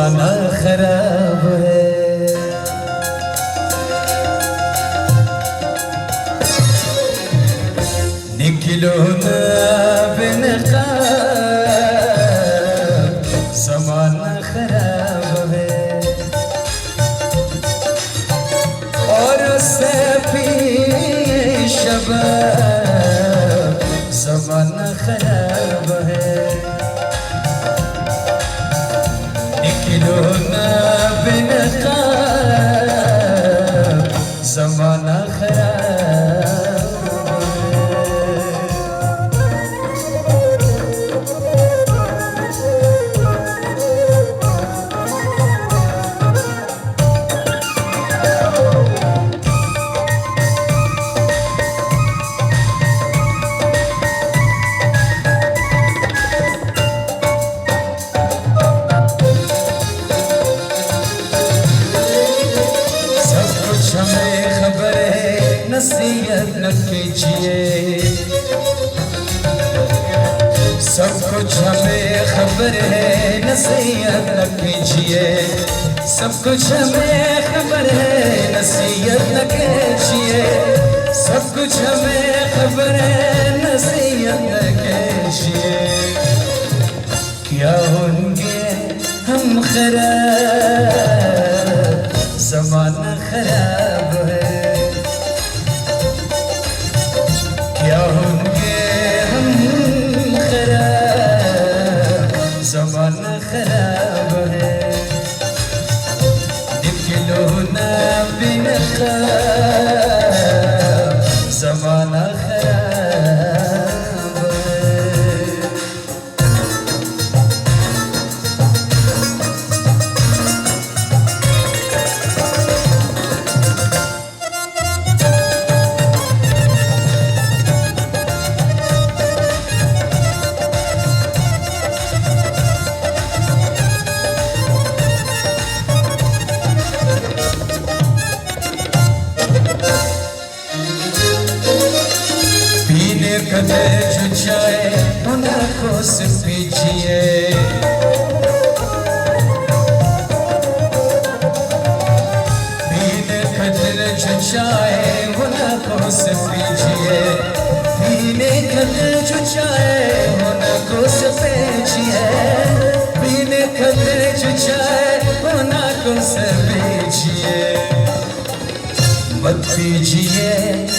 जमाना खराब है। निकलो ना बिन ख्वाब, जमाना खराब है। और उससे भी शबाब, जमाना खराब है। निकलो ना बिन ख्वाब, जमाना खराब है। हमें खबर है, नसीहत न कीजिए। सब कुछ हमें खबर है, नसीहत न कीजिए। सब कुछ हमें खबर है, नसीहत न कीजिए। सब कुछ हमें खबर है, नसीहत न कीजिए। क्या होंगे हम खराब, जमाना खराब है। क्या होंगे हम खराब, जमाना खराब है। निकलो ना बिन ख्वाब, जमाना खराब है। कदर जो चाहे उन आँखों से पीजिए। पीने कदर जो चाहे उन आँखों से पीजिए। पीने कदर जो चाहे उन आँखों से पीजिए। पीने कदर जो चाहे उन आँखों से पीजिए। मत पीजिए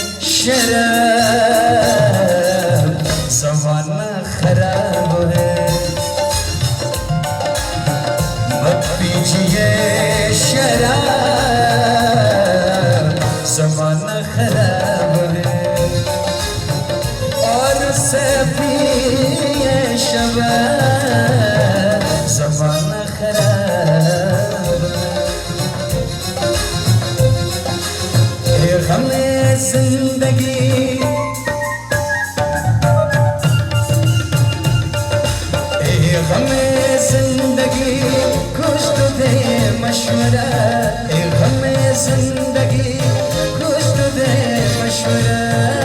शराब, जमाना खराब है। मत पीजिए शराब, जमाना खराब है। और उससे पिए शबाब, जमाना खराब है। हमें जिंदगी हमें जिंदगी खुश तो दे मशवरा। हमें जिंदगी खुश तो दे मशवरा।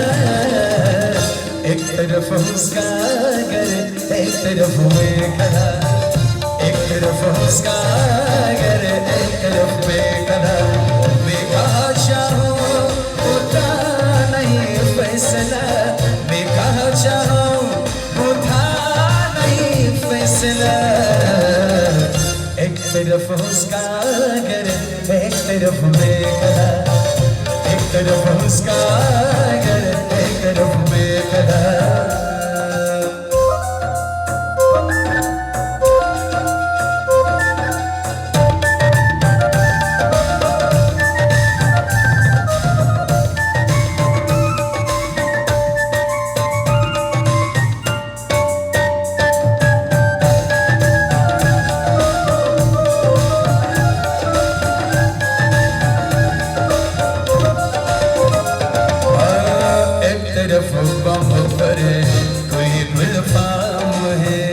एक तरफ उसका घर, एक तरफ मैं खड़ा। एक तरफ उसका घर, एक तरफ मैं खड़ा। मैं कहा चाहूँ होता नहीं फैसला। मैं कहा चाहूँ होता फैसला। एक तरफ उसका घर, एक तरफ मैं खड़ा। एक तरफ उसका घर, एक तरफ मैं खड़ा। बम पर कोई गुलफाम है।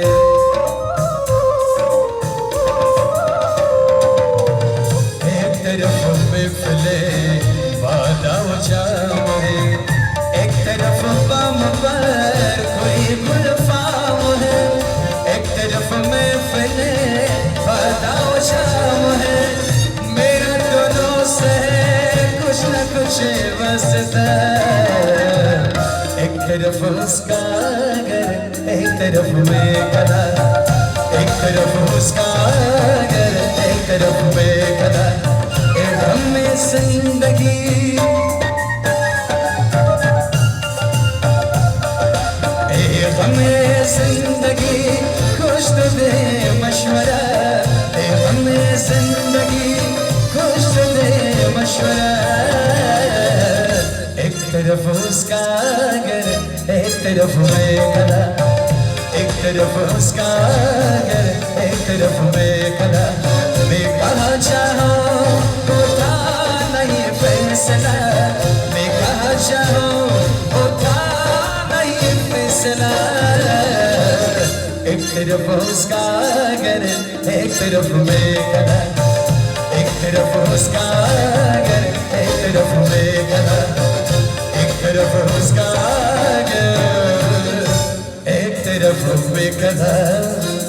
एक तरफ महफिले वादा जाम है। एक तरफ बम पर कोई गुलफाम है। एक तरफ महफिले वादा पीछे बसता, एक तरफ उसका घर एक तरफ मैं खड़ा, एक तरफ उसका घर एक तरफ मैं खड़ा। ए हमें जिंदगी हमें जिंदगी खुश तो दे मशवरा, हमें जिंदगी खुश तो दे मशवरा। एक तरफ उसका घर एक तरफ मैं खड़ा, एक तरफ उसका घर एक तरफ मैं खड़ा। मैं कहाँ चाहूँ होता नहीं फैसला, मैं कहाँ चाहूँ होता नहीं फैसला। एक तरफ उसका घर एक तरफ मैं खड़ा, एक तरफ उसका घर एक तरफ मैं खड़ा, एक तरफ उसका घर एक तरफ मैं खड़ा।